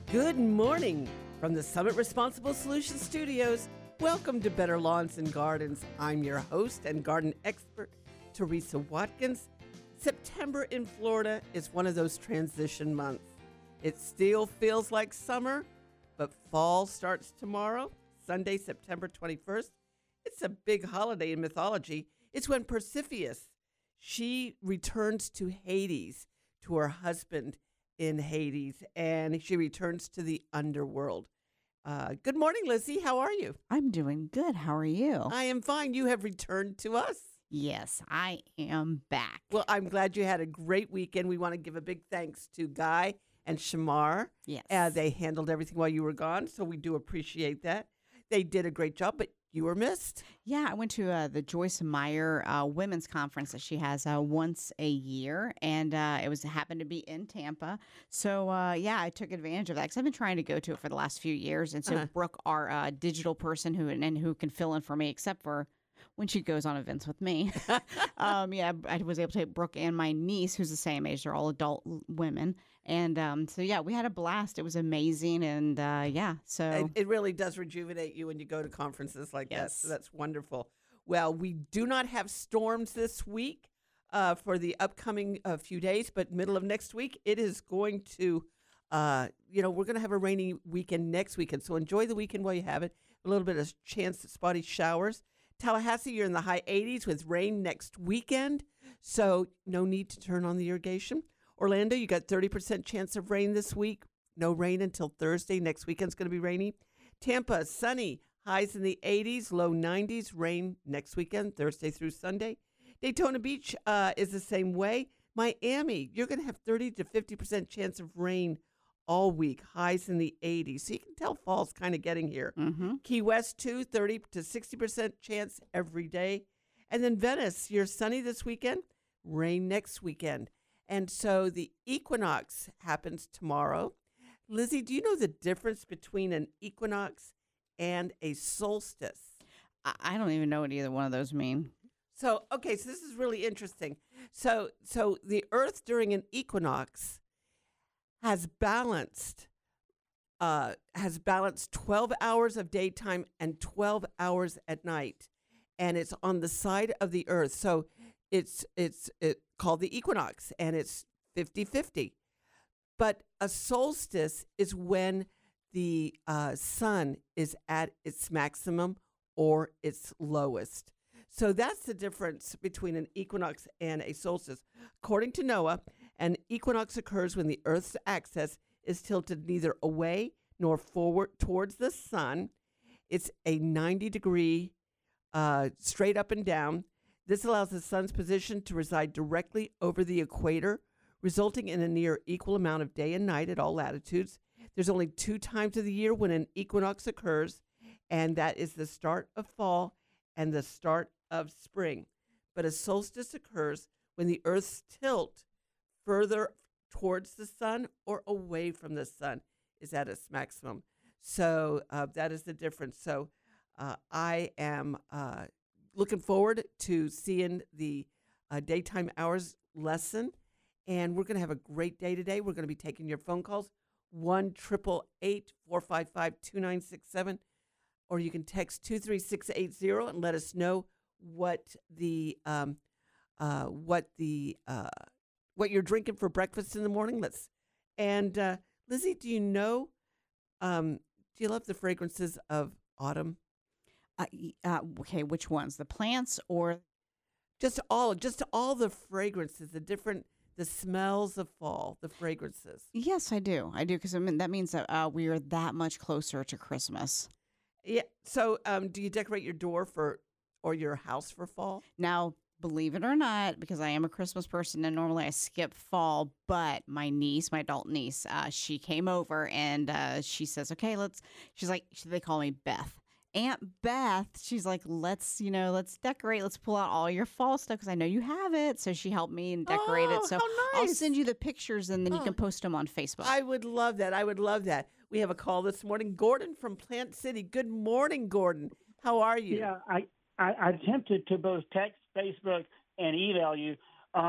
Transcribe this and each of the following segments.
Good morning from the Summit Responsible Solutions Studios. Welcome to Better Lawns and Gardens. I'm your host and garden expert, Teresa Watkins. September in Florida is one of those transition months. It still feels like summer, but fall starts tomorrow, Sunday, September 21st. It's a big holiday in mythology. It's when Persephone, she returns to Hades, to her husband in Hades, and she returns to the underworld. Good morning, Lizzie. How are you? I'm doing good. How are you? I am fine. You have returned to us. Yes, I am back. Well, I'm glad you had a great weekend. We want to give a big thanks to Guy and Shamar. Yes. They handled everything while you were gone, so we do appreciate that. They did a great job, but you were missed. Yeah, I went to the Joyce Meyer women's conference that she has once a year, and it happened to be in Tampa. So, I took advantage of that because I've been trying to go to it for the last few years. And so Brooke, our digital person who can fill in for me, except for when she goes on events with me. I was able to take Brooke and my niece, who's the same age. They're all adult women. And we had a blast. It was amazing. And so. It really does rejuvenate you when you go to conferences like that. Yes. So that's wonderful. Well, we do not have storms this week for the upcoming few days, but middle of next week, it is going to, we're going to have a rainy weekend next weekend. So enjoy the weekend while you have it. A little bit of chance at spotty showers. Tallahassee, you're in the high 80s with rain next weekend, so no need to turn on the irrigation. Orlando, you got 30% chance of rain this week. No rain until Thursday. Next weekend's going to be rainy. Tampa, sunny, highs in the 80s, low 90s. Rain next weekend, Thursday through Sunday. Daytona Beach is the same way. Miami, you're going to have 30 to 50% chance of rain all week, highs in the 80s. So you can tell fall's kind of getting here. Mm-hmm. Key West, 30 to 60% chance every day. And then Venice, you're sunny this weekend, rain next weekend. And so the equinox happens tomorrow. Lizzie, do you know the difference between an equinox and a solstice? I don't even know what either one of those mean. So this is really interesting. So the Earth during an equinox has balanced 12 hours of daytime and 12 hours at night, and it's on the side of the Earth. So it's called the equinox, and it's 50-50. But a solstice is when the sun is at its maximum or its lowest. So that's the difference between an equinox and a solstice. According to NOAA, an equinox occurs when the Earth's axis is tilted neither away nor forward towards the sun. It's a 90-degree straight up and down. This allows the sun's position to reside directly over the equator, resulting in a near equal amount of day and night at all latitudes. There's only 2 times of the year when an equinox occurs, and that is the start of fall and the start of spring. But a solstice occurs when the Earth's tilt further towards the sun or away from the sun is at its maximum. So that is the difference. So I am looking forward to seeing the daytime hours lesson. And we're going to have a great day today. We're going to be taking your phone calls, 1-888-455-2967. Or you can text 23680 and let us know what you're drinking for breakfast in the morning. Lizzie, do you know? Do you love the fragrances of autumn? Okay, which ones? The plants or just all the fragrances, the smells of fall, the fragrances. Yes, I do, because that means that we are that much closer to Christmas. Yeah. So, do you decorate your door or your house for fall? Now, believe it or not, because I am a Christmas person and normally I skip fall, but my adult niece, she came over and she says, okay, they call me Beth. Aunt Beth, she's like, let's decorate. Let's pull out all your fall stuff because I know you have it. So she helped me and decorate it. So how nice. I'll send you the pictures and then you can post them on Facebook. I would love that. We have a call this morning. Gordon from Plant City. Good morning, Gordon. How are you? Yeah, I attempted to both text, Facebook, and email you.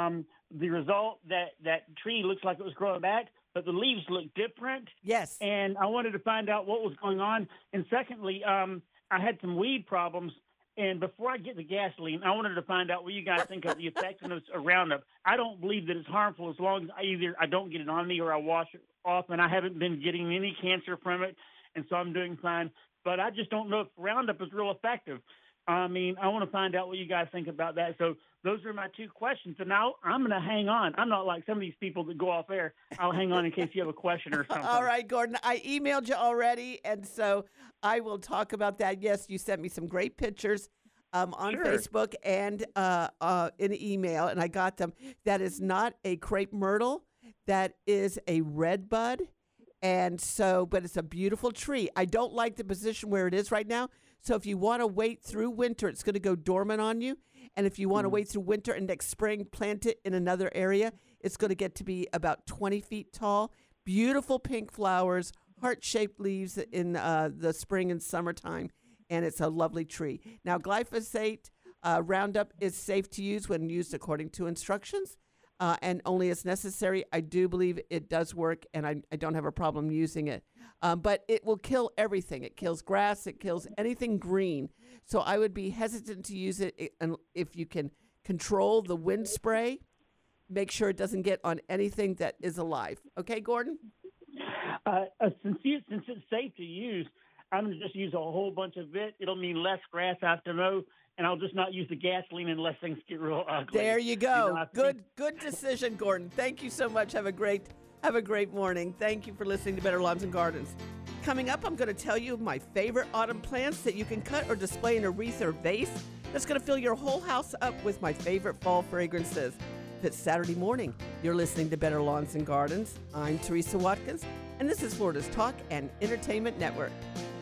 the result that tree looks like it was growing back, but the leaves look different. Yes. And I wanted to find out what was going on. And secondly, I had some weed problems. And before I get the gasoline, I wanted to find out what you guys think of the effectiveness of Roundup. I don't believe that it's harmful as long as I don't get it on me or I wash it off, and I haven't been getting any cancer from it, and so I'm doing fine. But I just don't know if Roundup is real effective. I mean, I want to find out what you guys think about that. So those are my two questions. And now I'm going to hang on. I'm not like some of these people that go off air. I'll hang on in case you have a question or something. All right, Gordon. I emailed you already, and so I will talk about that. Yes, you sent me some great pictures on Sure. Facebook and in email, and I got them. That is not a crepe myrtle. That is a red bud. And so, but it's a beautiful tree. I don't like the position where it is right now. So if you want to wait through winter, it's going to go dormant on you. And if you want to wait through winter and next spring, plant it in another area, it's going to get to be about 20 feet tall. Beautiful pink flowers, heart-shaped leaves in the spring and summertime. And it's a lovely tree. Now, glyphosate Roundup is safe to use when used according to instructions. And only as necessary. I do believe it does work, and I don't have a problem using it. But it will kill everything. It kills grass. It kills anything green. So I would be hesitant to use it if you can control the wind spray. Make sure it doesn't get on anything that is alive. Okay, Gordon? Since it's safe to use, I'm going to just use a whole bunch of it. It'll mean less grass I have to mow. And I'll just not use the gasoline unless things get real ugly. There you go. Good decision, Gordon. Thank you so much. Have a great morning. Thank you for listening to Better Lawns and Gardens. Coming up, I'm going to tell you my favorite autumn plants that you can cut or display in a wreath or vase that's going to fill your whole house up with my favorite fall fragrances. If it's Saturday morning, you're listening to Better Lawns and Gardens. I'm Teresa Watkins, and this is Florida's Talk and Entertainment Network.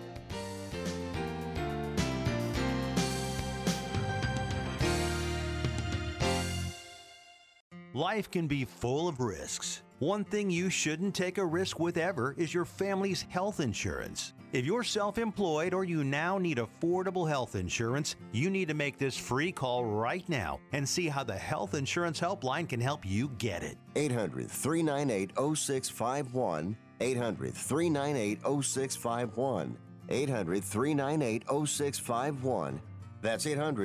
Life can be full of risks. One thing you shouldn't take a risk with ever is your family's health insurance. If you're self-employed or you now need affordable health insurance, you need to make this free call right now and see how the Health Insurance Helpline can help you get it. 800-398-0651. 800-398-0651. 800-398-0651. That's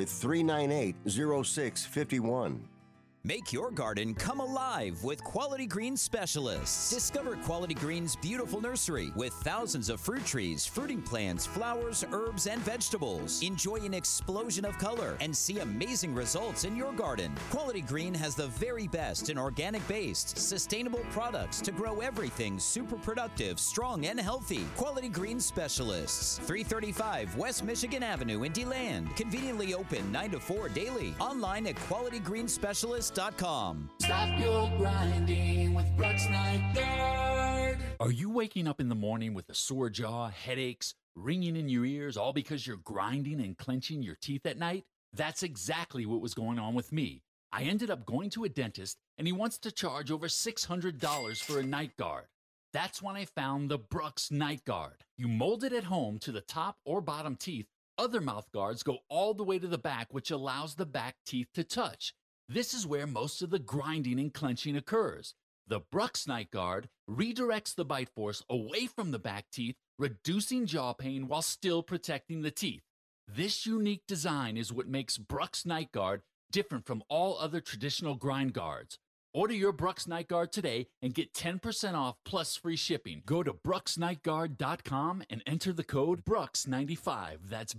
800-398-0651. Make your garden come alive with Quality Green Specialists. Discover Quality Green's beautiful nursery with thousands of fruit trees, fruiting plants, flowers, herbs, and vegetables. Enjoy an explosion of color and see amazing results in your garden. Quality Green has the very best in organic-based, sustainable products to grow everything super productive, strong, and healthy. Quality Green Specialists, 335 West Michigan Avenue in DeLand. Conveniently open 9 to 4 daily. Online at qualitygreenspecialists.com. Stop your grinding with Brooks Night Guard. Are you waking up in the morning with a sore jaw, headaches, ringing in your ears, all because you're grinding and clenching your teeth at night? That's exactly what was going on with me. I ended up going to a dentist, and he wants to charge over $600 for a night guard. That's when I found the Brooks Night Guard. You mold it at home to the top or bottom teeth. Other mouth guards go all the way to the back, which allows the back teeth to touch. This is where most of the grinding and clenching occurs. The Brooks Night Guard redirects the bite force away from the back teeth, reducing jaw pain while still protecting the teeth. This unique design is what makes Brooks Night Guard different from all other traditional grind guards. Order your Brooks Night Guard today and get 10% off plus free shipping. Go to brooksnightguard.com and enter the code BRUX95. That's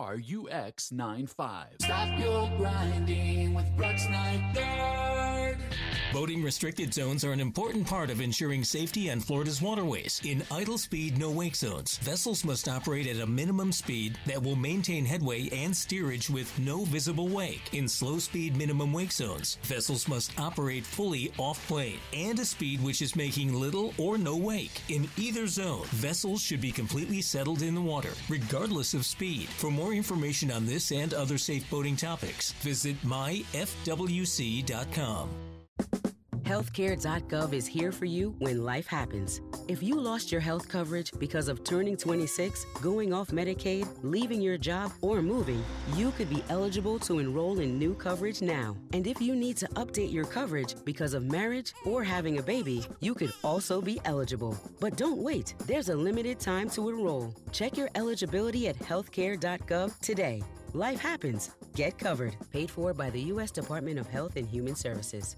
BRUX95. Stop your grinding with Brooks Night Guard. Boating restricted zones are an important part of ensuring safety on Florida's waterways. In idle speed, no wake zones, vessels must operate at a minimum speed that will maintain headway and steerage with no visible wake. In slow speed minimum wake zones, vessels must operate fully off plane and a speed which is making little or no wake. In either zone, vessels should be completely settled in the water, regardless of speed. For more information on this and other safe boating topics, visit myfwc.com. Healthcare.gov is here for you when life happens. If you lost your health coverage because of turning 26, going off Medicaid, leaving your job, or moving, you could be eligible to enroll in new coverage now. And if you need to update your coverage because of marriage or having a baby, you could also be eligible. But don't wait. There's a limited time to enroll. Check your eligibility at healthcare.gov today. Life happens. Get covered. Paid for by the U.S. Department of Health and Human Services.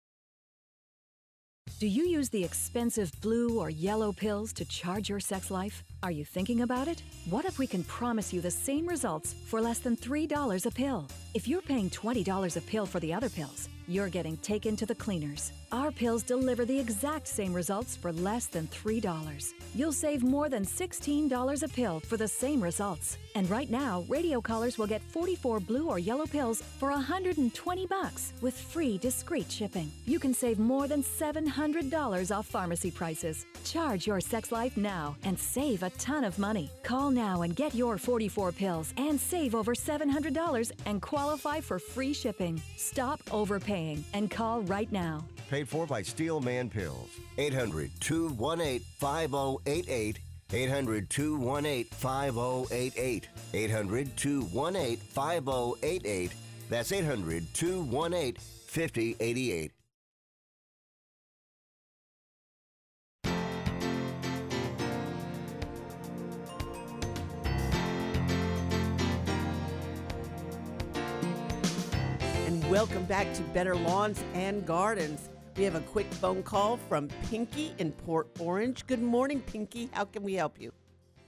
Do you use the expensive blue or yellow pills to charge your sex life? Are you thinking about it? What if we can promise you the same results for less than $3 a pill? If you're paying $20 a pill for the other pills, you're getting taken to the cleaners. Our pills deliver the exact same results for less than $3. You'll save more than $16 a pill for the same results. And right now, radio callers will get 44 blue or yellow pills for $120 with free discreet shipping. You can save more than $700 off pharmacy prices. Charge your sex life now and save a ton of money. Call now and get your 44 pills and save over $700 and qualify for free shipping. Stop overpaying and call right now. Paid for by Steelman Pills. 800-218-5088. 800-218-5088. 800-218-5088. That's 800-218-5088. And welcome back to Better Lawns and Gardens. We have a quick phone call from Pinky in Port Orange. Good morning, Pinky. How can we help you?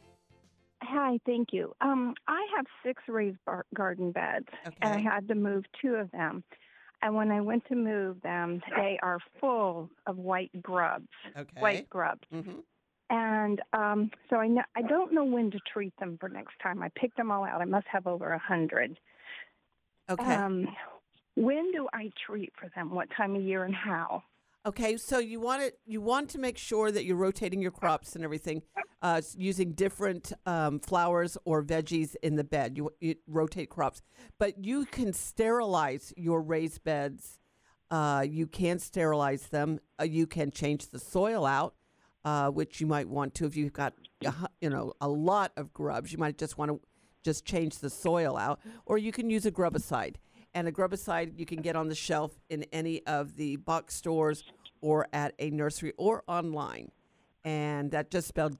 Hi, thank you. I have 6 raised garden beds, and I had to move 2 of them. And when I went to move them, they are full of white grubs. White grubs. Mm-hmm. And so I don't know when to treat them for next time. I picked them all out. I must have over 100. Okay. When do I treat for them? What time of year and how? Okay, so you want to make sure that you're rotating your crops and everything, using different flowers or veggies in the bed. You rotate crops, but you can sterilize your raised beds. You can sterilize them. You can change the soil out, which you might want to if you've got a lot of grubs. You might just want to just change the soil out, or you can use a grubicide. And a grubicide you can get on the shelf in any of the box stores or at a nursery or online. And that just spelled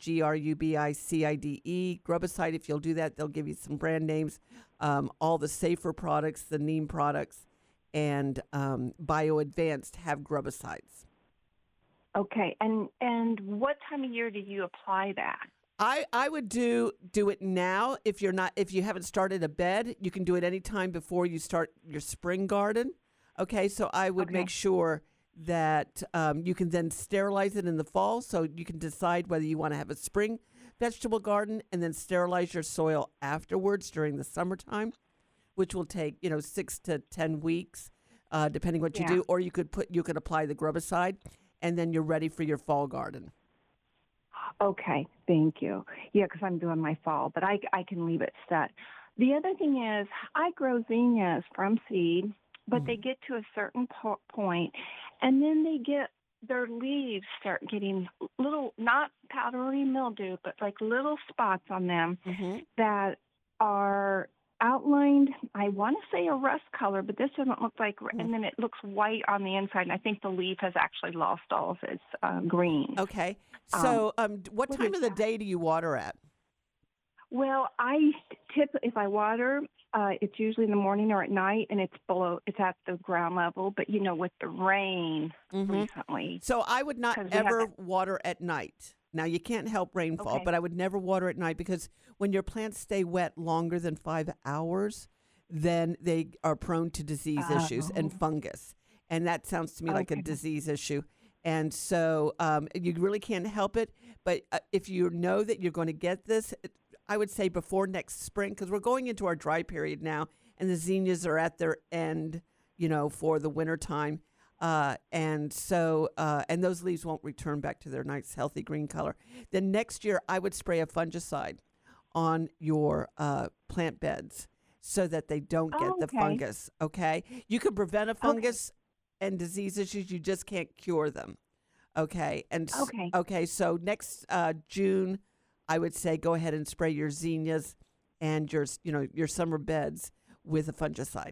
Grubicide, Grubicide. If you'll do that, they'll give you some brand names, all the safer products, the neem products, and Bio Advanced have grubicides. Okay, and what time of year do you apply that? I would do it now. If you haven't started a bed, you can do it anytime before you start your spring garden. Okay, so I would make sure that you can then sterilize it in the fall, so you can decide whether you want to have a spring vegetable garden and then sterilize your soil afterwards during the summertime, which will take 6 to 10 weeks, depending what you do. Or you could apply the grubicide, and then you're ready for your fall garden. Okay, thank you. Yeah, because I'm doing my fall, but I can leave it set. The other thing is I grow zinnias from seed, but they get to a certain point, and then their leaves start getting little, not powdery mildew, but like little spots on them that are outlined, I want to say a rust color, but this doesn't look like, and then it looks white on the inside, and I think the leaf has actually lost all of its green. Okay. So what time of the day do you water at? Well, if I water, it's usually in the morning or at night, and it's at the ground level, but with the rain recently. So I would not ever water at night. Now, you can't help rainfall, but I would never water at night because when your plants stay wet longer than 5 hours, then they are prone to disease issues and fungus. And that sounds to me like a disease issue. And so you really can't help it. But if you know that you're going to get this, I would say before next spring, because we're going into our dry period now, and the zinnias are at their end, for the winter time. And those leaves won't return back to their nice, healthy green color. Then next year, I would spray a fungicide on your plant beds so that they don't get the fungus. Okay, you can prevent a fungus and disease issues. You just can't cure them. Okay. And Okay. okay. So next June, I would say go ahead and spray your zinnias and your summer beds with a fungicide.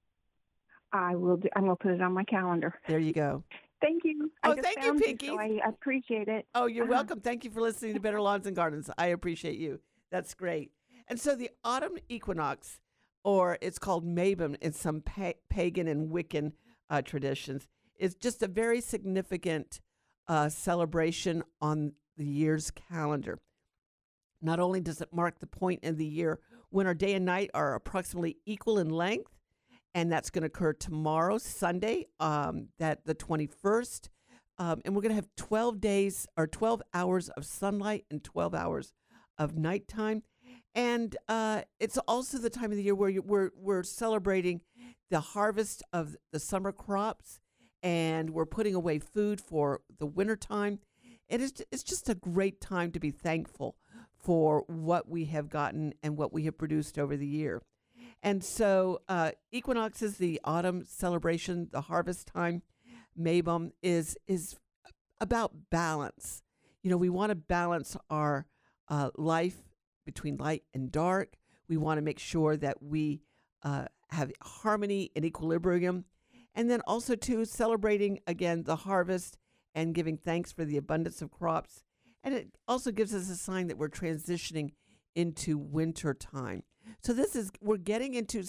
I will do. I'm going to put it on my calendar. There you go. Thank you. Oh, I just thank you, found Pinky. So I appreciate it. Oh, you're welcome. Thank you for listening to Better Lawns and Gardens. I appreciate you. That's great. And so the autumn equinox, or it's called Mabon in some pagan and Wiccan traditions, is just a very significant celebration on the year's calendar. Not only does it mark the point in the year when our day and night are approximately equal in length, and that's going to occur tomorrow, Sunday, that the 21st, and we're going to have 12 days or 12 hours of sunlight and 12 hours of nighttime. And it's also the time of the year where we're celebrating the harvest of the summer crops, and we're putting away food for the wintertime. And it's just a great time to be thankful for what we have gotten and what we have produced over the year. And so equinox is the autumn celebration, the harvest time. Mabon is about balance. We want to balance our life between light and dark. We want to make sure that we have harmony and equilibrium. And then also, too, celebrating, again, the harvest and giving thanks for the abundance of crops. And it also gives us a sign that we're transitioning into winter time. So we're getting into,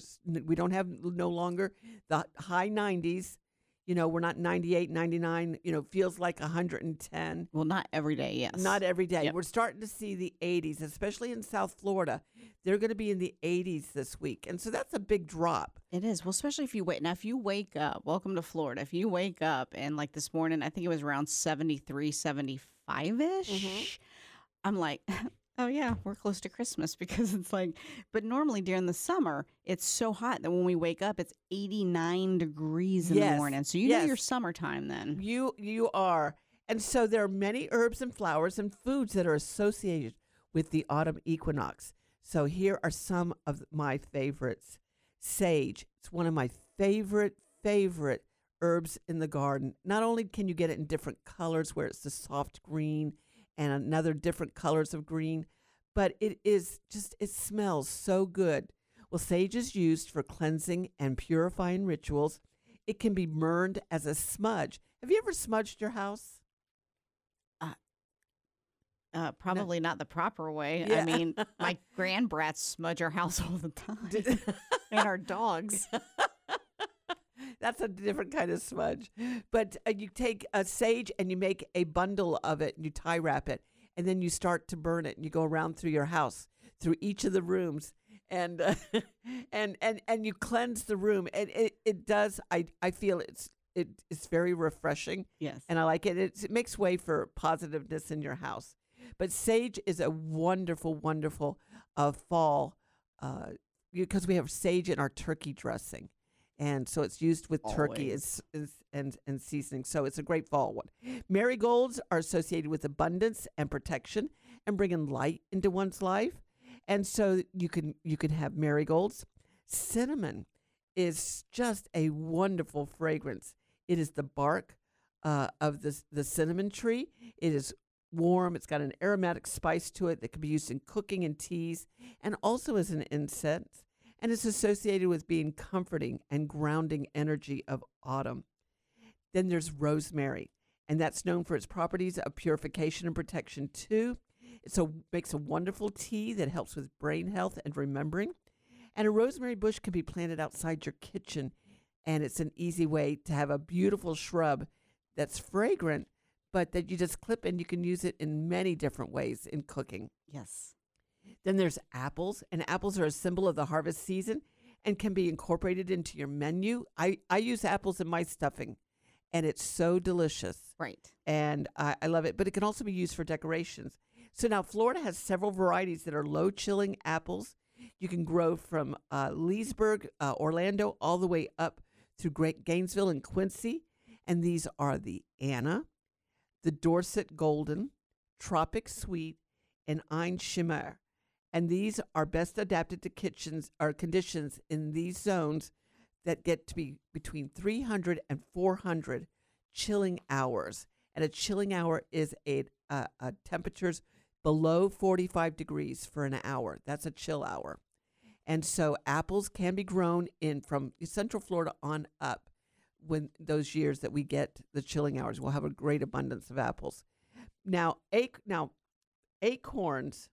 we don't have no longer the high 90s. We're not 98, 99, feels like 110. Well, not every day, yes. Not every day. Yep. We're starting to see the 80s, especially in South Florida. They're going to be in the 80s this week. And so that's a big drop. It is. Well, especially if you wake up, welcome to Florida. If you wake up and like this morning, I think it was around 73, 75-ish. Mm-hmm. I'm like, oh, yeah, we're close to Christmas because it's like, but normally during the summer, it's so hot that when we wake up, it's 89 degrees in the morning. So you know your summertime then. You are. And so there are many herbs and flowers and foods that are associated with the autumn equinox. So here are some of my favorites. Sage. It's one of my favorite herbs in the garden. Not only can you get it in different colors where it's the soft green and another different colors of green, but it smells so good. Well, sage is used for cleansing and purifying rituals. It can be burned as a smudge. Have you ever smudged your house? Probably not the proper way. Yeah. I mean, my grandbrats smudge our house all the time. And our dogs. That's a different kind of smudge. But you take a sage and you make a bundle of it and you tie wrap it. And then you start to burn it and you go around through your house, through each of the rooms. And and you cleanse the room. And it does, I feel it's very refreshing. Yes. And I like it. It makes way for positiveness in your house. But sage is a wonderful, wonderful fall because we have sage in our turkey dressing. And so it's used with turkey and seasoning. So it's a great fall one. Marigolds are associated with abundance and protection and bringing light into one's life. And so you can have marigolds. Cinnamon is just a wonderful fragrance. It is the bark of the cinnamon tree. It is warm. It's got an aromatic spice to it that can be used in cooking and teas and also as an incense. And it's associated with being comforting and grounding energy of autumn. Then there's rosemary, and that's known for its properties of purification and protection too. It makes a wonderful tea that helps with brain health and remembering. And a rosemary bush can be planted outside your kitchen, and it's an easy way to have a beautiful shrub that's fragrant, but that you just clip and you can use it in many different ways in cooking. Yes. Then there's apples, and apples are a symbol of the harvest season and can be incorporated into your menu. I use apples in my stuffing, and it's so delicious. Right. And I love it, but it can also be used for decorations. So now Florida has several varieties that are low-chilling apples. You can grow from Leesburg, Orlando, all the way up through Gainesville and Quincy. And these are the Anna, the Dorset Golden, Tropic Sweet, and Ein Shimmer. And these are best adapted to conditions in these zones that get to be between 300 and 400 chilling hours. And a chilling hour is a temperatures below 45 degrees for an hour. That's a chill hour. And so apples can be grown in from Central Florida on up when those years that we get the chilling hours. We'll have a great abundance of apples. Now acorns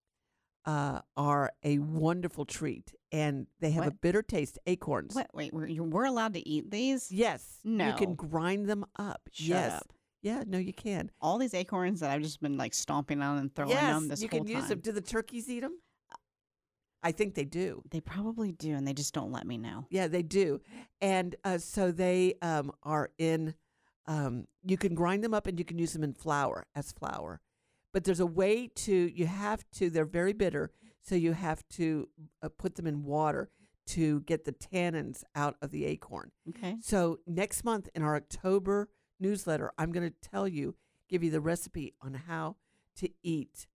are a wonderful treat, and they have a bitter taste. Acorns. What? Wait, we're allowed to eat these? Yes. No. You can grind them up. Shut up. Yeah, no, you can. All these acorns that I've just been like stomping on and throwing them this you whole can time. use them. Do the turkeys eat them? I think they do. They probably do, and they just don't let me know. Yeah, they do. And so they are in, you can grind them up and you can use them in flour, as flour. But there's a way they're very bitter, so you have to put them in water to get the tannins out of the acorn. Okay. So next month in our October newsletter, I'm going to give you the recipe on how to eat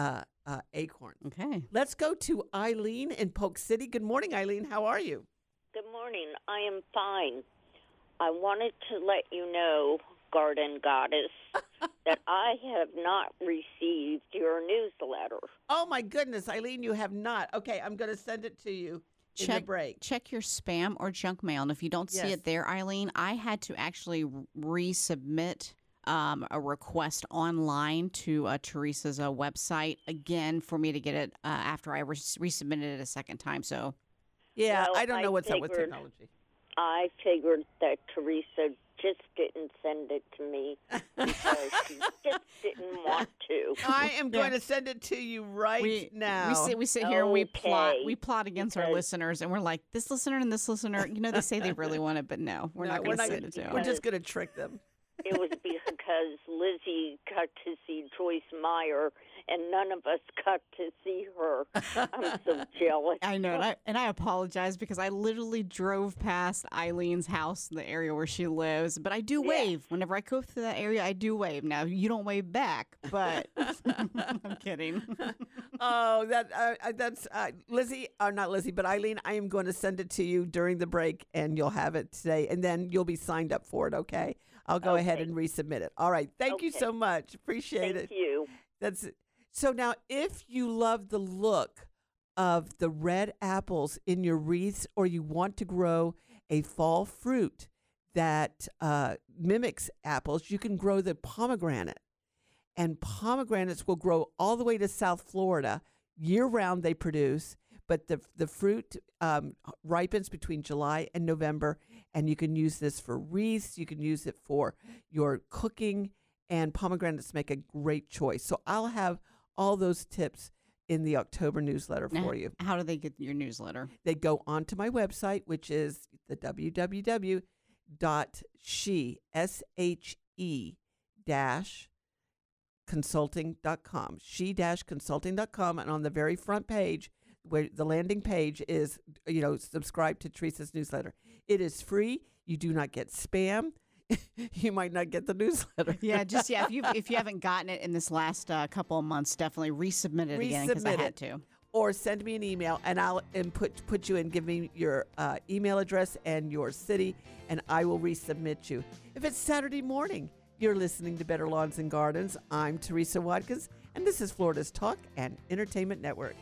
acorn. Okay. Let's go to Eileen in Polk City. Good morning, Eileen. How are you? Good morning. I am fine. I wanted to let you know, Garden Goddess, that I have not received your newsletter. Oh, my goodness, Eileen, you have not. Okay, I'm going to send it to you in the break. Check your spam or junk mail. And if you don't see it there, Eileen, I had to actually resubmit a request online to Teresa's website again for me to get it after I resubmitted it a second time. So, yeah, well, I don't know what's up with technology. I figured that Teresa just didn't send it to me because she just didn't want to. I am going to send it to you now. We sit here and we plot against our listeners, and we're like, this listener and this listener, they say they really want it, but no, we're not going to send it to them. We're just going to trick them. It was because Lizzie got to see Joyce Meyer, and none of us got to see her. I'm so jealous. I know, and I apologize because I literally drove past Eileen's house in the area where she lives. But I do wave whenever I go through that area. I do wave. Now you don't wave back, but I'm kidding. Oh, that's Lizzie, or not Lizzie, but Eileen. I am going to send it to you during the break, and you'll have it today, and then you'll be signed up for it. Okay. I'll go ahead and resubmit it. All right. Thank you so much. Appreciate it. Thank you. So now, if you love the look of the red apples in your wreaths, or you want to grow a fall fruit that mimics apples, you can grow the pomegranate. And pomegranates will grow all the way to South Florida. Year-round they produce, but the fruit ripens between July and November, and you can use this for wreaths. You can use it for your cooking, and pomegranates make a great choice. So I'll have all those tips in the October newsletter for you. How do they get your newsletter? They go onto my website, which is the www.she-consulting.com. She-consulting.com, and on the very front page, where the landing page is, subscribe to Teresa's newsletter. It is free. You do not get spam. You might not get the newsletter. If you haven't gotten it in this last couple of months, definitely resubmit it again because I had to. Or send me an email, and I'll put you in. Give me your email address and your city, and I will resubmit you. If it's Saturday morning, you're listening to Better Lawns and Gardens. I'm Teresa Watkins, and this is Florida's Talk and Entertainment Network.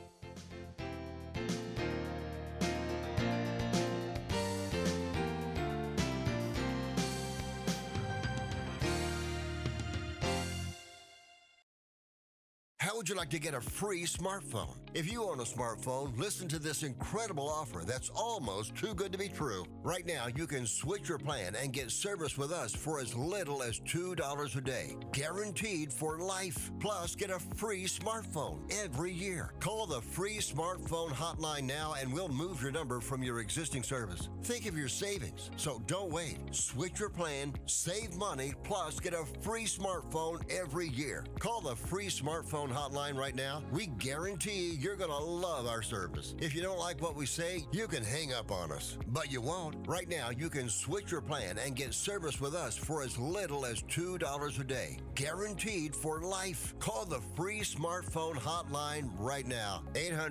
How would you like to get a free smartphone? If you own a smartphone, listen to this incredible offer that's almost too good to be true. Right now, you can switch your plan and get service with us for as little as $2 a day. Guaranteed for life. Plus, get a free smartphone every year. Call the free smartphone hotline now and we'll move your number from your existing service. Think of your savings. So don't wait. Switch your plan, save money, plus get a free smartphone every year. Call the free smartphone hotline right now, we guarantee you're going to love our service. If you don't like what we say, you can hang up on us. But you won't. Right now, you can switch your plan and get service with us for as little as $2 a day. Guaranteed for life. Call the free smartphone hotline right now.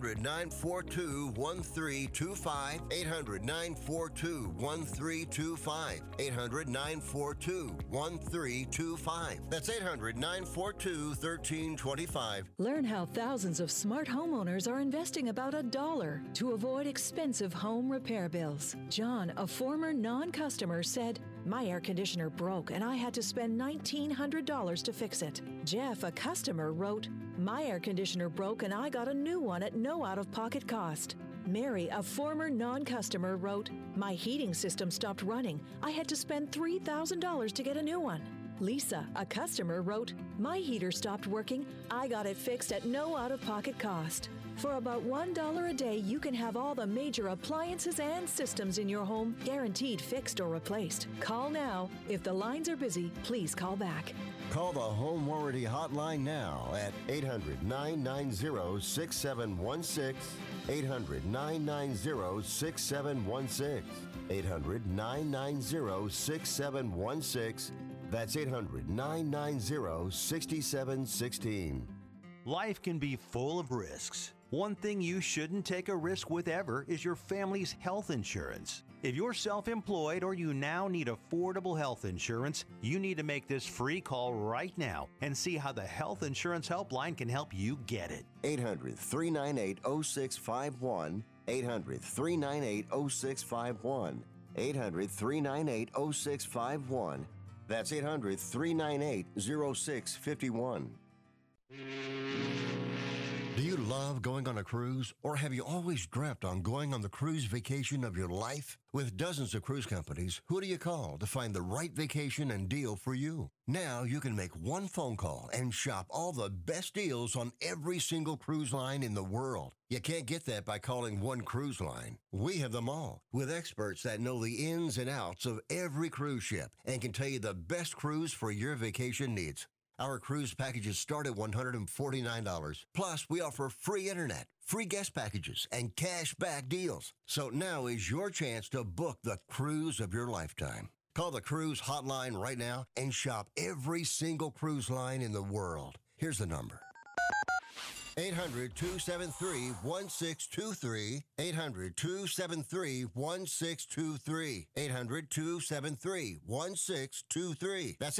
800-942-1325. 800-942-1325. 800-942-1325. That's 800-942-1325. Learn how thousands of smart homeowners are investing about $1 to avoid expensive home repair bills. John, a former non-customer, said, "My air conditioner broke and I had to spend $1,900 to fix it." Jeff, a customer, wrote, "My air conditioner broke and I got a new one at no out-of-pocket cost." Mary, a former non-customer, wrote, "My heating system stopped running. I had to spend $3,000 to get a new one." Lisa, a customer, wrote, "My heater stopped working. I got it fixed at no out-of-pocket cost." For about $1 a day, you can have all the major appliances and systems in your home guaranteed fixed or replaced. Call now. If the lines are busy, please call back. Call the Home Warranty Hotline now at 800-990-6716. 800-990-6716. 800-990-6716. That's 800-990-6716. Life can be full of risks. One thing you shouldn't take a risk with ever is your family's health insurance. If you're self-employed or you now need affordable health insurance, you need to make this free call right now and see how the Health Insurance Helpline can help you get it. 800-398-0651. 800-398-0651. 800-398-0651. That's 800-398-0651. Do you love going on a cruise, or have you always dreamt on going on the cruise vacation of your life? With dozens of cruise companies, who do you call to find the right vacation and deal for you? Now you can make one phone call and shop all the best deals on every single cruise line in the world. You can't get that by calling one cruise line. We have them all, with experts that know the ins and outs of every cruise ship and can tell you the best cruise for your vacation needs. Our cruise packages start at $149. Plus, we offer free internet, free guest packages, and cash back deals. So now is your chance to book the cruise of your lifetime. Call the cruise hotline right now and shop every single cruise line in the world. Here's the number. 800-273-1623. 800-273-1623. 800-273-1623. That's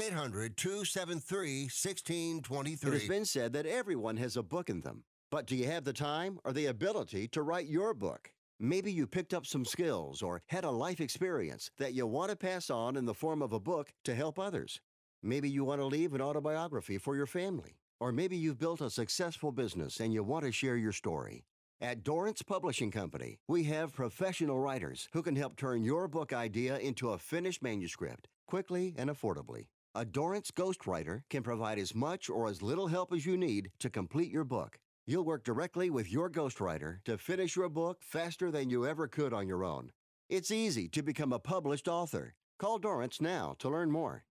800-273-1623. It has been said that everyone has a book in them. But do you have the time or the ability to write your book? Maybe you picked up some skills or had a life experience that you want to pass on in the form of a book to help others. Maybe you want to leave an autobiography for your family. Or maybe you've built a successful business and you want to share your story. At Dorrance Publishing Company, we have professional writers who can help turn your book idea into a finished manuscript quickly and affordably. A Dorrance ghostwriter can provide as much or as little help as you need to complete your book. You'll work directly with your ghostwriter to finish your book faster than you ever could on your own. It's easy to become a published author. Call Dorrance now to learn more.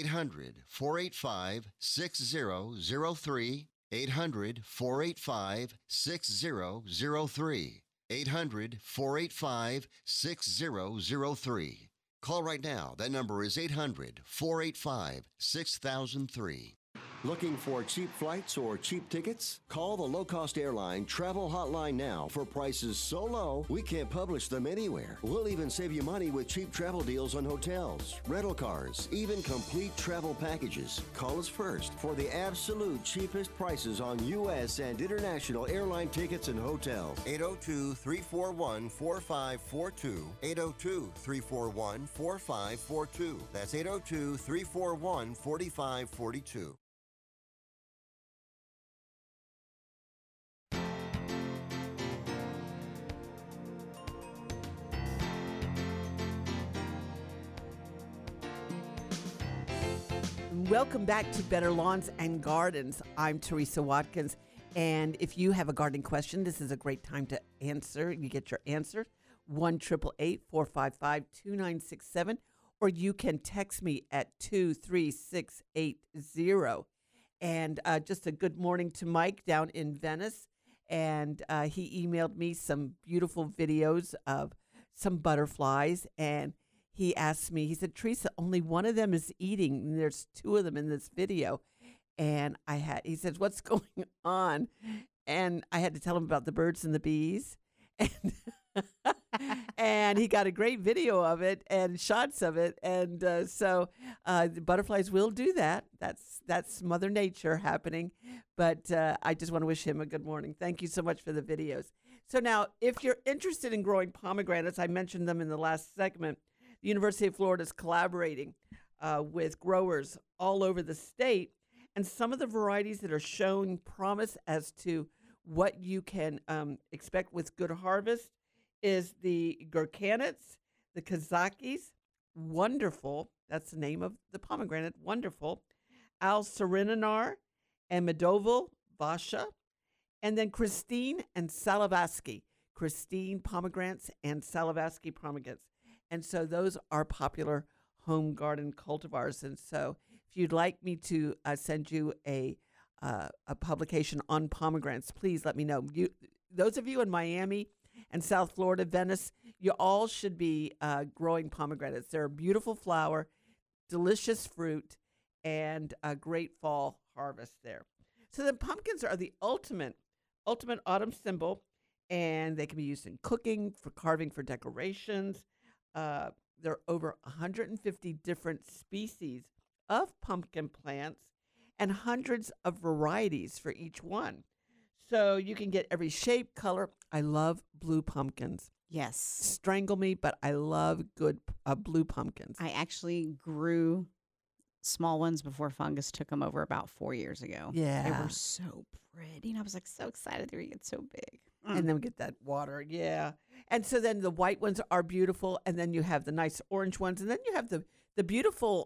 800-485-6003. 800-485-6003. 800-485-6003. Call right now. That number is 800-485-6003. Looking for cheap flights or cheap tickets? Call the low-cost airline travel hotline now for prices so low we can't publish them anywhere. We'll even save you money with cheap travel deals on hotels, rental cars, even complete travel packages. Call us first for the absolute cheapest prices on U.S. and international airline tickets and hotels. 802-341-4542. 802-341-4542. That's 802-341-4542. Welcome back to Better Lawns and Gardens. I'm Teresa Watkins, and if you have a gardening question, this is a great time to answer. You get your answer, 1-888-455-2967, or you can text me at 23680. And just a good morning to Mike down in Venice. And he emailed me some beautiful videos of some butterflies. And he asked me, he said, Teresa, only one of them is eating. And there's two of them in this video. And he says, what's going on? And I had to tell him about the birds and the bees. And and he got a great video of it and shots of it. And so the butterflies will do that. That's Mother Nature happening. But I just want to wish him a good morning. Thank you so much for the videos. So now, if you're interested in growing pomegranates, I mentioned them in the last segment, the University of Florida is collaborating with growers all over the state. And some of the varieties that are showing promise as to what you can expect with good harvest is the Gurkhanits, the Kazakis, Wonderful, that's the name of the pomegranate, Wonderful, Al Sereninar, and Medoval, Vasha, and then Christine and Salavaski, Christine pomegranates and Salavaski pomegranates. And so those are popular home garden cultivars. And so if you'd like me to send you a publication on pomegranates, please let me know. Those of you in Miami and South Florida, Venice, you all should be growing pomegranates. They're a beautiful flower, delicious fruit, and a great fall harvest there. So the pumpkins are the ultimate autumn symbol, and they can be used in cooking, for carving, for decorations. There are over 150 different species of pumpkin plants and hundreds of varieties for each one. So you can get every shape, color. I love blue pumpkins. Yes. Strangle me, but I love good blue pumpkins. I actually grew small ones before fungus took them over about 4 years ago. Yeah. They were so pretty. And I was like so excited they were get so big. And then we get that water. Yeah. And so then the white ones are beautiful. And then you have the nice orange ones. And then you have the beautiful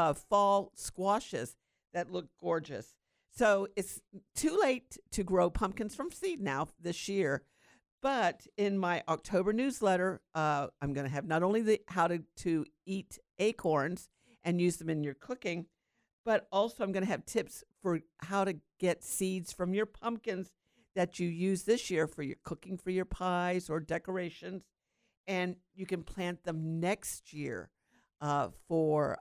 fall squashes that look gorgeous. So it's too late to grow pumpkins from seed now this year. But in my October newsletter, I'm going to have not only how to eat acorns and use them in your cooking, but also I'm going to have tips for how to get seeds from your pumpkins that you use this year for your cooking, for your pies or decorations. And you can plant them next year for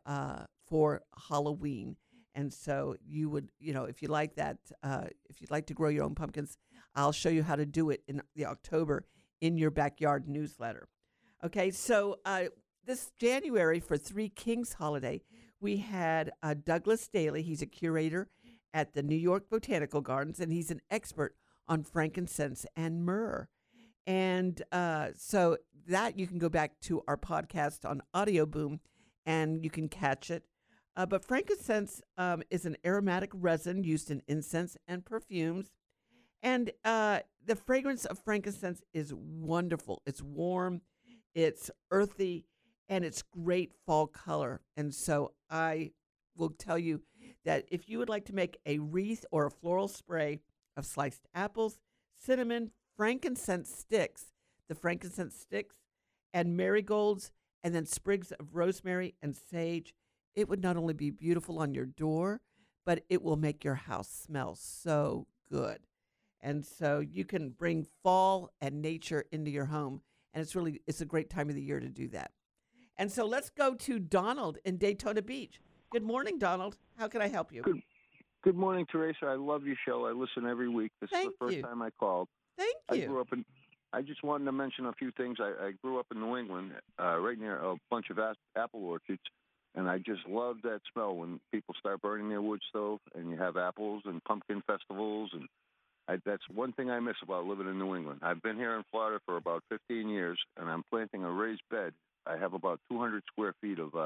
Halloween. And so you would, if you like that, if you'd like to grow your own pumpkins, I'll show you how to do it in the October in your backyard newsletter. Okay, so this January for Three Kings holiday, we had Douglas Daly. He's a curator at the New York Botanical Gardens, and he's an expert on frankincense and myrrh. And so that you can go back to our podcast on Audio Boom, and you can catch it. But frankincense is an aromatic resin used in incense and perfumes. And the fragrance of frankincense is wonderful. It's warm, it's earthy, and it's great fall color. And so I will tell you that if you would like to make a wreath or a floral spray of sliced apples, cinnamon, frankincense sticks, the frankincense sticks, and marigolds, and then sprigs of rosemary and sage, it would not only be beautiful on your door, but it will make your house smell so good. And so you can bring fall and nature into your home. And it's a great time of the year to do that. And so let's go to Donald in Daytona Beach. Good morning, Donald. How can I help you? Good morning, Teresa. I love your show. I listen every week. This is the first time I called. Thank you. I just wanted to mention a few things. I grew up in New England, right near a bunch of apple orchards. And I just love that smell when people start burning their wood stove and you have apples and pumpkin festivals. And that's one thing I miss about living in New England. I've been here in Florida for about 15 years, and I'm planting a raised bed. I have about 200 square feet of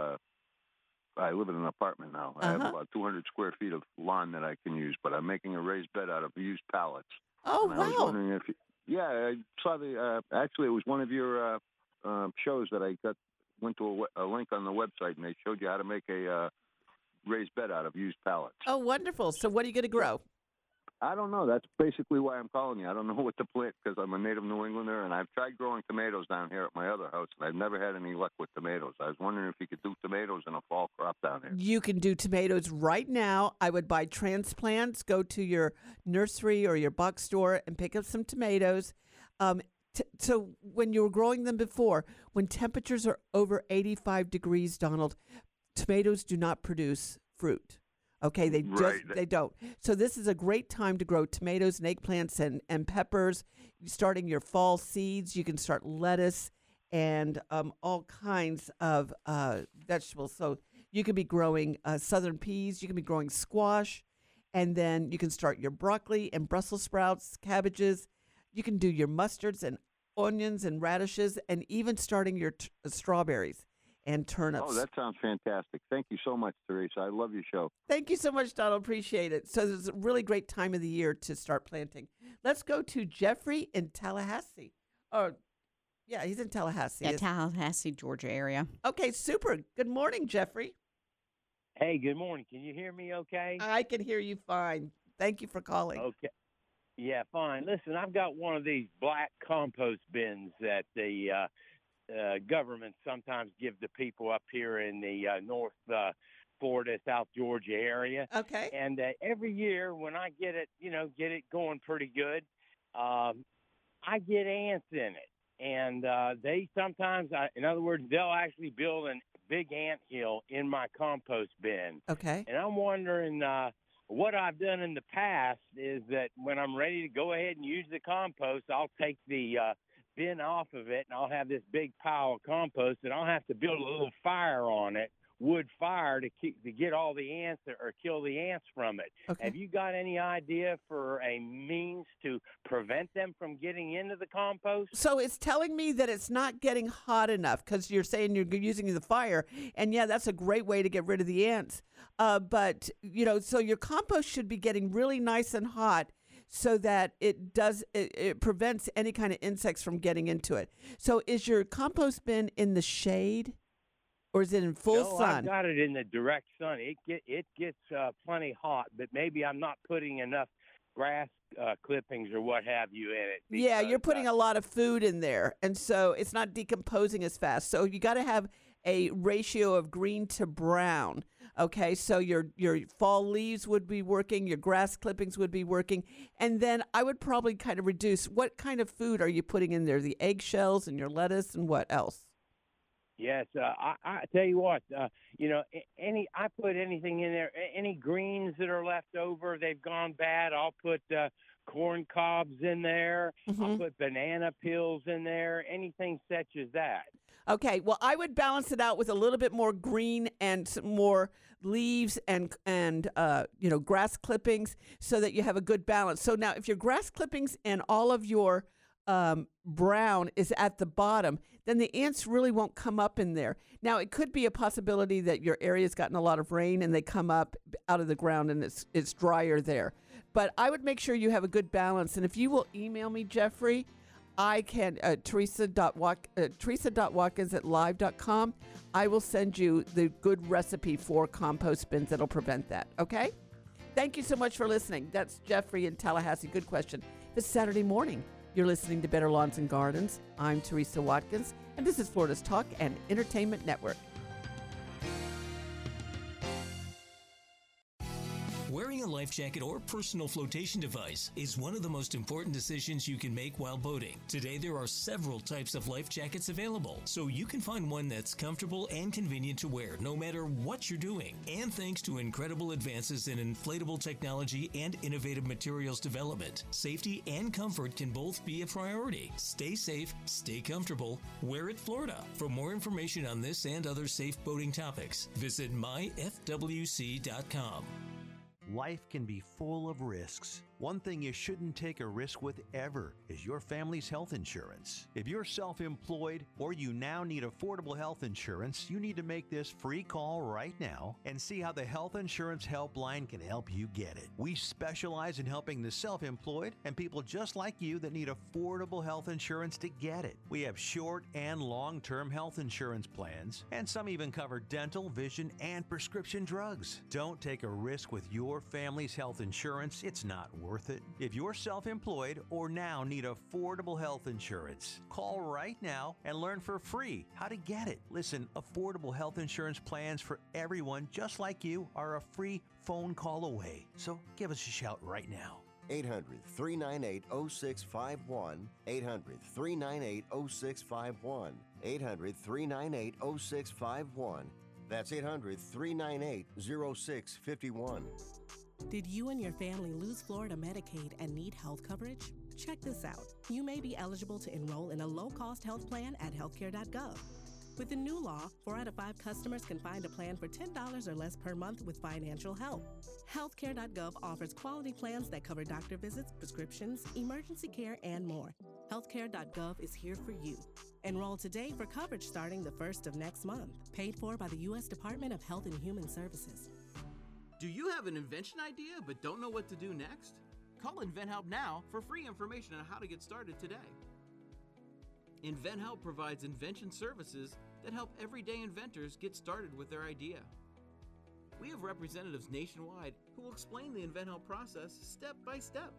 I live in an apartment now. I have about 200 square feet of lawn that I can use, but I'm making a raised bed out of used pallets. Oh, and wow. I was wondering if I saw actually it was one of your shows that I went to a link on the website, and they showed you how to make a raised bed out of used pallets. Oh, wonderful. So what are you going to grow? I don't know. That's basically why I'm calling you. I don't know what to plant because I'm a native New Englander, and I've tried growing tomatoes down here at my other house, and I've never had any luck with tomatoes. I was wondering if you could do tomatoes in a fall crop down here. You can do tomatoes right now. I would buy transplants, go to your nursery or your box store and pick up some tomatoes. So when you were growing them before, when temperatures are over 85 degrees, Donald, tomatoes do not produce fruit. Okay, they don't. So this is a great time to grow tomatoes and eggplants and peppers. Starting your fall seeds, you can start lettuce and all kinds of vegetables. So you could be growing southern peas, you can be growing squash, and then you can start your broccoli and Brussels sprouts, cabbages. You can do your mustards and onions and radishes, and even starting your strawberries and turnips. Oh, that sounds fantastic. Thank you so much, Teresa. I love your show. Thank you so much, Donald. Appreciate it. So it's a really great time of the year to start planting. Let's go to Jeffrey in Tallahassee. Oh, yeah, he's in Tallahassee. Yeah, Tallahassee, Georgia area. Okay, super. Good morning, Jeffrey. Hey, good morning. Can you hear me okay? I can hear you fine. Thank you for calling. Okay. Yeah, fine. Listen, I've got one of these black compost bins that the government sometimes give to people up here in the North Florida, South Georgia area. Okay. And every year when I get it going pretty good, I get ants in it. And they sometimes, in other words, they'll actually build a big ant hill in my compost bin. Okay. And I'm wondering, what I've done in the past is that when I'm ready to go ahead and use the compost, I'll take the bin off of it, and I'll have this big pile of compost, and I'll have to build a little fire on it, wood fire, to get all the ants or kill the ants from it. Okay. Have you got any idea for a means to prevent them from getting into the compost? So it's telling me that it's not getting hot enough because you're saying you're using the fire. And, yeah, that's a great way to get rid of the ants. But, so your compost should be getting really nice and hot so that it prevents any kind of insects from getting into it. So is your compost bin in the shade? Or is it in full sun? I've got it in the direct sun. It gets plenty hot, but maybe I'm not putting enough grass clippings or what have you in it. Yeah, you're putting a lot of food in there, and so it's not decomposing as fast. So you got to have a ratio of green to brown. Okay, so your fall leaves would be working, your grass clippings would be working, and then I would probably kind of reduce. What kind of food are you putting in there? The eggshells and your lettuce and what else? Yes, I tell you what, I put anything in there, any greens that are left over, they've gone bad. I'll put corn cobs in there. Mm-hmm. I'll put banana peels in there, anything such as that. Okay, well, I would balance it out with a little bit more green and some more leaves and grass clippings so that you have a good balance. So now if your grass clippings and all of your brown is at the bottom, then the ants really won't come up in there. Now, it could be a possibility that your area's gotten a lot of rain and they come up out of the ground and it's drier there. But I would make sure you have a good balance. And if you will email me, Jeffrey, I can, teresa.watkins@live.com. I will send you the good recipe for compost bins that'll prevent that, okay? Thank you so much for listening. That's Jeffrey in Tallahassee. Good question. This Saturday morning, you're listening to Better Lawns and Gardens. I'm Teresa Watkins, and this is Florida's Talk and Entertainment Network. Wearing a life jacket or personal flotation device is one of the most important decisions you can make while boating. Today, there are several types of life jackets available, so you can find one that's comfortable and convenient to wear no matter what you're doing. And thanks to incredible advances in inflatable technology and innovative materials development, safety and comfort can both be a priority. Stay safe, stay comfortable, wear it Florida. For more information on this and other safe boating topics, visit myfwc.com. Life can be full of risks. One thing you shouldn't take a risk with ever is your family's health insurance. If you're self-employed or you now need affordable health insurance, you need to make this free call right now and see how the Health Insurance Helpline can help you get it. We specialize in helping the self-employed and people just like you that need affordable health insurance to get it. We have short and long-term health insurance plans, and some even cover dental, vision, and prescription drugs. Don't take a risk with your family's health insurance. It's not worth worth it. If you're self-employed or now need affordable health insurance, call right now and learn for free how to get it. Listen, affordable health insurance plans for everyone just like you are a free phone call away. So give us a shout right now. 800-398-0651. 800-398-0651. 800-398-0651. That's 800-398-0651. Did you and your family lose Florida Medicaid and need health coverage? Check this out. You may be eligible to enroll in a low-cost health plan at healthcare.gov. With the new law, 4 out of 5 customers can find a plan for $10 or less per month with financial help. Healthcare.gov offers quality plans that cover doctor visits, prescriptions, emergency care, and more. Healthcare.gov is here for you. Enroll today for coverage starting the 1st of next month. Paid for by the U.S. Department of Health and Human Services. Do you have an invention idea but don't know what to do next? Call InventHelp now for free information on how to get started today. InventHelp provides invention services that help everyday inventors get started with their idea. We have representatives nationwide who will explain the InventHelp process step by step.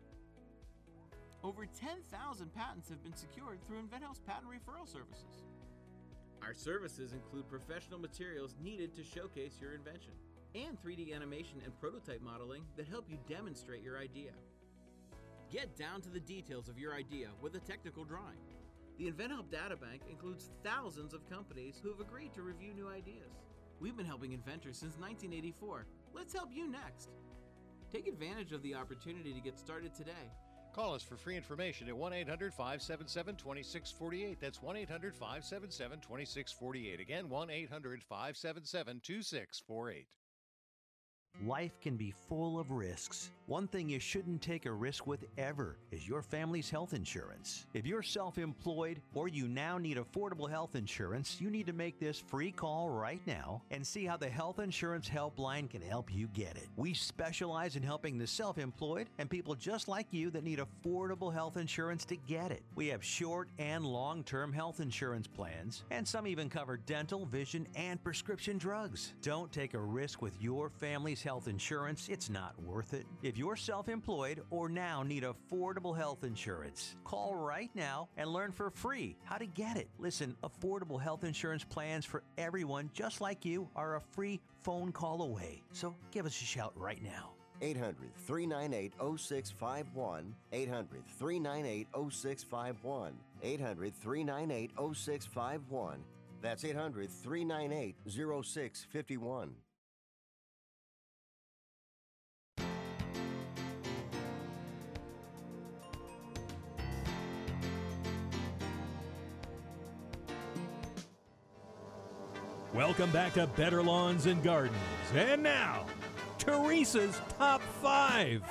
Over 10,000 patents have been secured through InventHelp's patent referral services. Our services include professional materials needed to showcase your invention and 3D animation and prototype modeling that help you demonstrate your idea. Get down to the details of your idea with a technical drawing. The InventHelp Databank includes thousands of companies who have agreed to review new ideas. We've been helping inventors since 1984. Let's help you next. Take advantage of the opportunity to get started today. Call us for free information at 1-800-577-2648. That's 1-800-577-2648. Again, 1-800-577-2648. Life can be full of risks. One thing you shouldn't take a risk with ever is your family's health insurance. If you're self-employed or you now need affordable health insurance, you need to make this free call right now and see how the Health Insurance Helpline can help you get it. We specialize in helping the self-employed and people just like you that need affordable health insurance to get it. We have short and long-term health insurance plans, and some even cover dental, vision, and prescription drugs. Don't take a risk with your family's health insurance. It's not worth it. If you're self-employed or now need affordable health insurance, call right now and learn for free how to get it. Listen, affordable health insurance plans for everyone just like you are a free phone call away. So give us a shout right now. 800-398-0651. 800-398-0651. 800-398-0651. That's 800-398-0651. Welcome back to Better Lawns and Gardens. And now, Teresa's Top 5.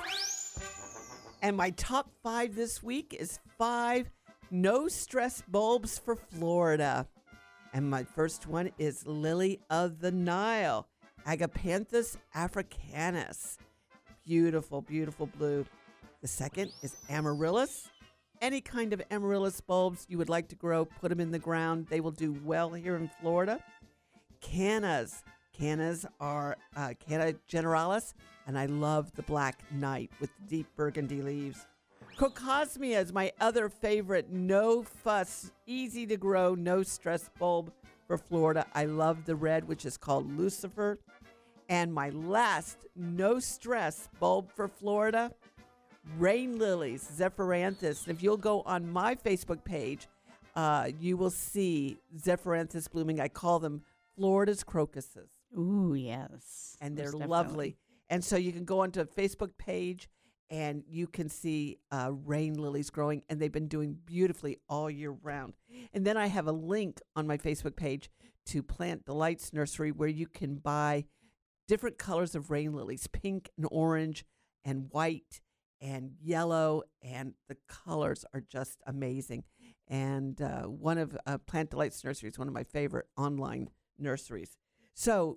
And my top 5 this week is 5 no-stress bulbs for Florida. And my first one is Lily of the Nile, Agapanthus africanus. Beautiful, beautiful blue. The second is Amaryllis. Any kind of amaryllis bulbs you would like to grow, put them in the ground. They will do well here in Florida. Cannas. Cannas are Canna generalis, and I love the Black Knight with deep burgundy leaves. Crocosmia is my other favorite no-fuss, easy-to-grow, no-stress bulb for Florida. I love the red, which is called Lucifer. And my last no-stress bulb for Florida, rain lilies, Zephyranthus. If you'll go on my Facebook page, you will see Zephyranthus blooming. I call them Florida's crocuses. Ooh, yes. And they're Most lovely. definitely. And so you can go onto a Facebook page and you can see rain lilies growing, and they've been doing beautifully all year round. And then I have a link on my Facebook page to Plant Delights Nursery where you can buy different colors of rain lilies, pink and orange and white and yellow, and the colors are just amazing. And one of Plant Delights Nursery is one of my favorite online nurseries. So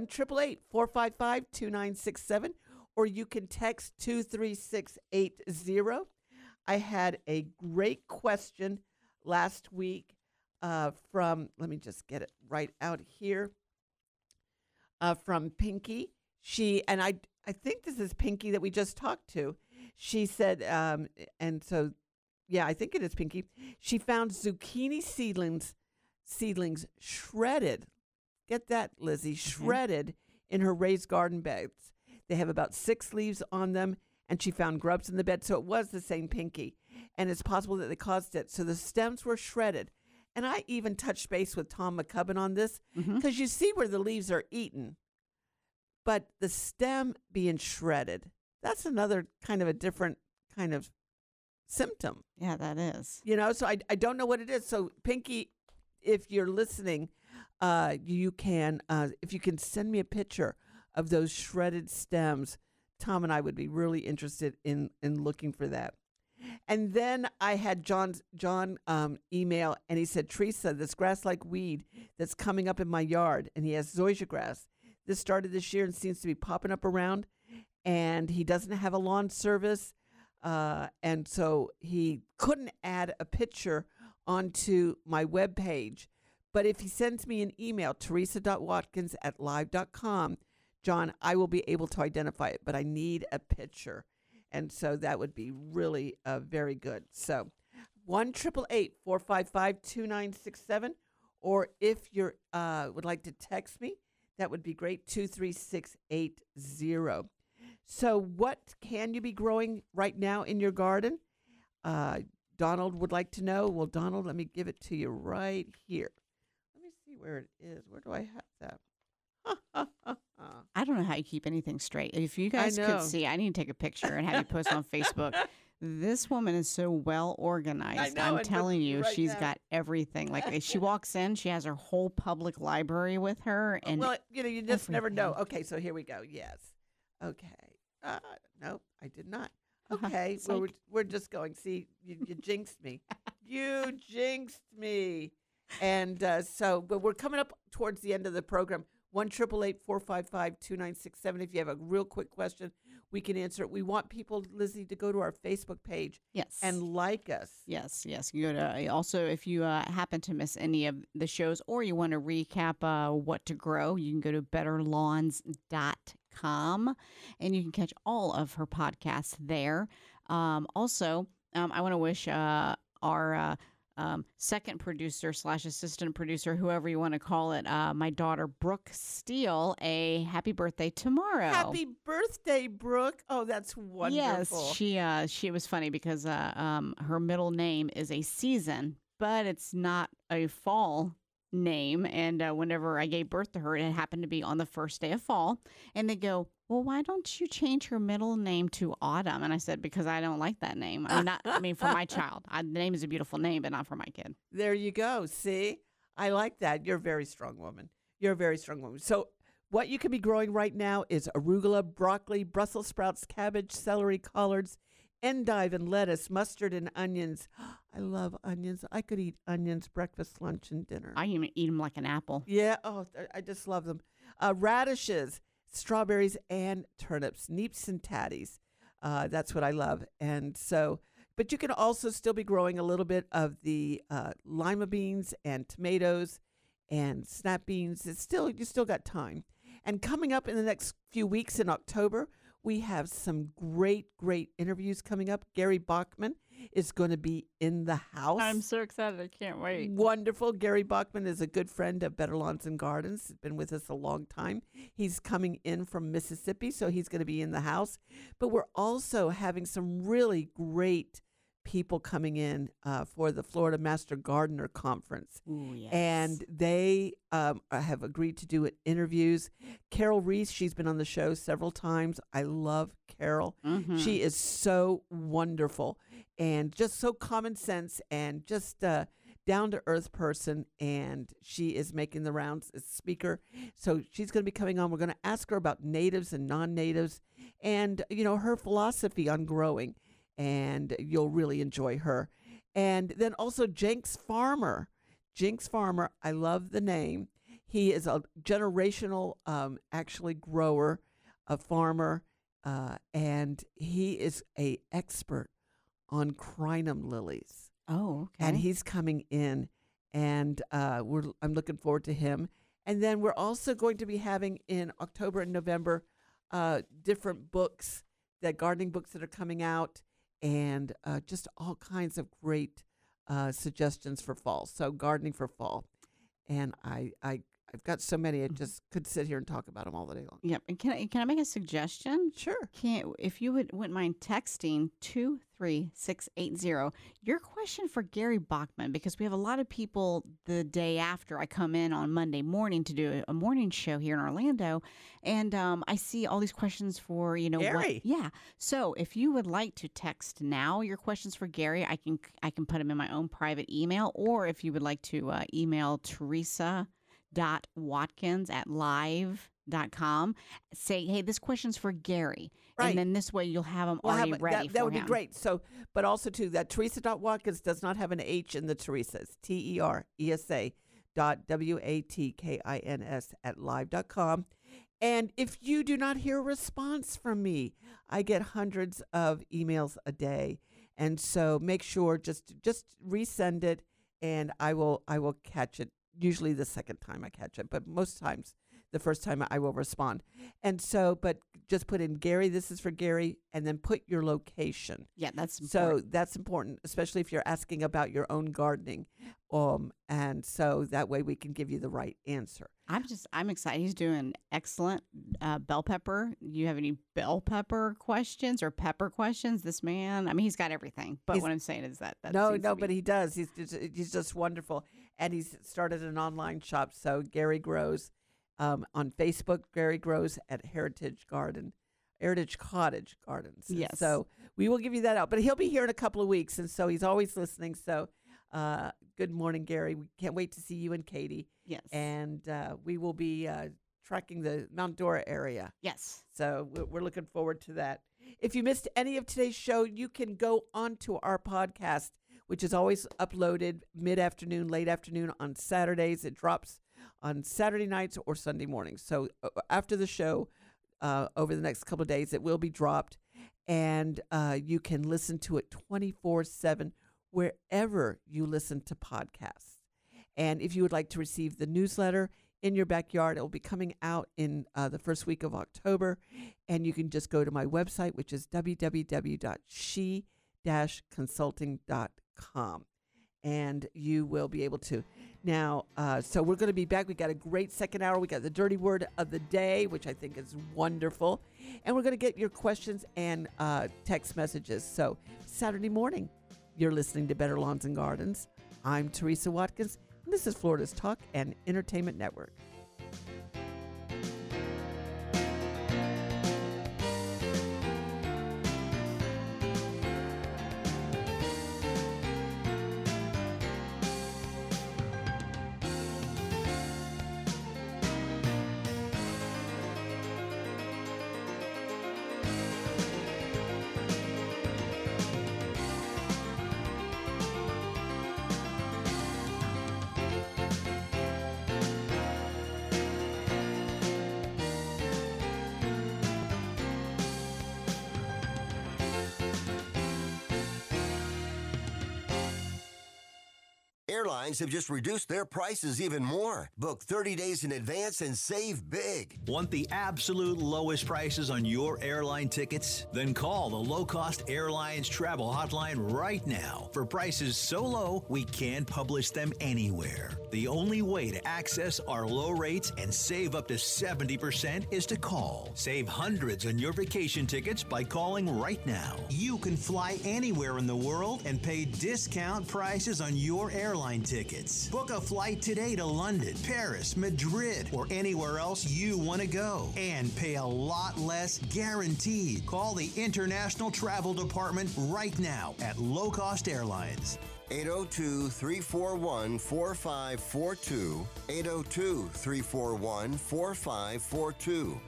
1-888-455-2967, or you can text 23680. I had a great question last week from, let me just get it right out here, from Pinky. And I think this is Pinky that we just talked to. She said, and so, yeah, I think it is Pinky. She found zucchini seedlings shredded. Get that, Lizzie, shredded in her raised garden beds. They have about 6 leaves on them, and she found grubs in the bed. So it was the same Pinky, and it's possible that they caused it. So the stems were shredded. And I even touched base with Tom McCubbin on this because you see where the leaves are eaten, but the stem being shredded, that's another kind of a different kind of symptom. Yeah, that is. You know, so I don't know what it is. So Pinky, if you're listening, you can, if you can send me a picture of those shredded stems, Tom and I would be really interested in looking for that. And then I had John email, and he said, Teresa, this grass-like weed that's coming up in my yard, and he has zoysia grass. This started this year and seems to be popping up around, and he doesn't have a lawn service, and so he couldn't add a picture onto my webpage. But if he sends me an email, teresa.watkins@live.com, John, I will be able to identify it, but I need a picture. And so that would be really very good. So 1-888-455-2967. Or if you would like to text me, that would be great, 23680. So what can you be growing right now in your garden? Donald would like to know. Well, Donald, let me give it to you right here. Let me see where it is. Where do I have that? I don't know how you keep anything straight. If you guys could see, I need to take a picture and have you post on Facebook. This woman is so well organized. I'm telling you, right she's got everything. Like she walks in, she has her whole public library with her. And well, you just never know. Okay, so here we go. Yes. Okay. Nope, I did not. Okay, well, we're just going. See, you jinxed me. You jinxed me. And but we're coming up towards the end of the program. 1-888-455-2967. If you have a real quick question, we can answer it. We want people, Lizzie, to go to our Facebook page and like us. Yes. You go to, also, if you happen to miss any of the shows or you want to recap what to grow, you can go to betterlawns.com and you can catch all of her podcasts there. Also, I want to wish our second producer / assistant producer, whoever you want to call it, my daughter Brooke Steele, a happy birthday tomorrow. Happy birthday, Brooke! Oh, that's wonderful. Yes, she was funny because her middle name is a season, but it's not a fall name. And whenever I gave birth to her, it happened to be on the first day of fall. And they go, well, why don't you change her middle name to Autumn? And I said, because I don't like that name. I mean, for my child. The name is a beautiful name, but not for my kid. There you go. See? I like that. You're a very strong woman. So what you can be growing right now is arugula, broccoli, Brussels sprouts, cabbage, celery, collards, endive and lettuce, mustard and onions. I love onions. I could eat onions breakfast, lunch, and dinner. I even eat them like an apple. Yeah. Oh, I just love them. Radishes, strawberries, and turnips, neeps and tatties. That's what I love. And so, but you can also still be growing a little bit of the lima beans and tomatoes and snap beans. You still got time. And coming up in the next few weeks in October, we have some great interviews coming up. Gary Bachman is going to be in the house. I'm so excited. I can't wait. Wonderful. Gary Bachman is a good friend of Better Lawns and Gardens. He's been with us a long time. He's coming in from Mississippi, so he's going to be in the house. But we're also having some really great people coming in for the Florida Master Gardener Conference. Ooh, yes. And they have agreed to do interviews. Carol Reese, she's been on the show several times. I love Carol. Mm-hmm. She is so wonderful and just so common sense and just down-to-earth person, and she is making the rounds as speaker. So she's going to be coming on. We're going to ask her about natives and non-natives and, her philosophy on growing. And you'll really enjoy her. And then also Jenks Farmer. Jenks Farmer, I love the name. He is a generational, actually, grower, a farmer, and he is an expert on crinum lilies. Oh, okay. And he's coming in, and I'm looking forward to him. And then we're also going to be having in October and November different books the gardening books that are coming out, and just all kinds of great suggestions for fall. So gardening for fall, and I've got so many. I just could sit here and talk about them all the day long. Yep. And can I make a suggestion? Sure. If you wouldn't mind texting 23680 your question for Gary Bachman, because we have a lot of people the day after I come in on Monday morning to do a morning show here in Orlando, and I see all these questions for Gary. Yeah. So if you would like to text now your questions for Gary, I can put them in my own private email, or if you would like to email Teresa.Watkins@live.com. Say, hey, this question's for Gary. Right. And then this way you'll have them already ready for that would him. be great. So, but also too, that Teresa.Watkins does not have an H in the Teresa. It's TERESA.WATKINS@live.com. And if you do not hear a response from me, I get hundreds of emails a day. And so make sure just resend it, and I will catch it. Usually the second time I catch it, but most times the first time I will respond. And so, but just put in Gary, this is for Gary, and then put your location. Yeah, that's important. So that's important, especially if you're asking about your own gardening. And so that way we can give you the right answer. I'm excited. He's doing excellent. Bell pepper. You have any bell pepper questions or pepper questions? This man, I mean, he's got everything. But what I'm saying is that no, but he does. He's just wonderful. And he's started an online shop. So Gary Grows on Facebook. Gary Grows at Heritage Cottage Gardens. Yes. So we will give you that out. But he'll be here in a couple of weeks, and so he's always listening. So good morning, Gary. We can't wait to see you and Katie. Yes. And we will be tracking the Mount Dora area. Yes. So we're looking forward to that. If you missed any of today's show, you can go onto our podcast, which is always uploaded mid-afternoon, late afternoon on Saturdays. It drops on Saturday nights or Sunday mornings. So after the show, over the next couple of days, it will be dropped. And you can listen to it 24/7 wherever you listen to podcasts. And if you would like to receive the newsletter in your backyard, it will be coming out in the first week of October. And you can just go to my website, which is www.she-consulting.com. And you will be able to. Now, so we're going to be back. We got a great second hour. We got the dirty word of the day, which I think is wonderful. And we're going to get your questions and text messages. So Saturday morning, you're listening to Better Lawns and Gardens. I'm Teresa Watkins, and this is Florida's Talk and Entertainment Network. Airlines have just reduced their prices even more. Book 30 days in advance and save big. Want the absolute lowest prices on your airline tickets? Then call the Low Cost Airlines Travel Hotline right now for prices so low we can't publish them anywhere. The only way to access our low rates and save up to 70% is to call. Save hundreds on your vacation tickets by calling right now. You can fly anywhere in the world and pay discount prices on your airline tickets. Book a flight today to London, Paris, Madrid, or anywhere else you want to go and pay a lot less guaranteed. Call the International Travel Department right now at Low Cost Airlines. 802-341-4542. 802-341-4542.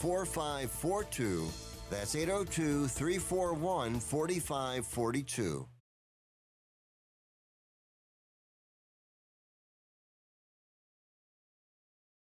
802-341-4542. That's 802-341-4542.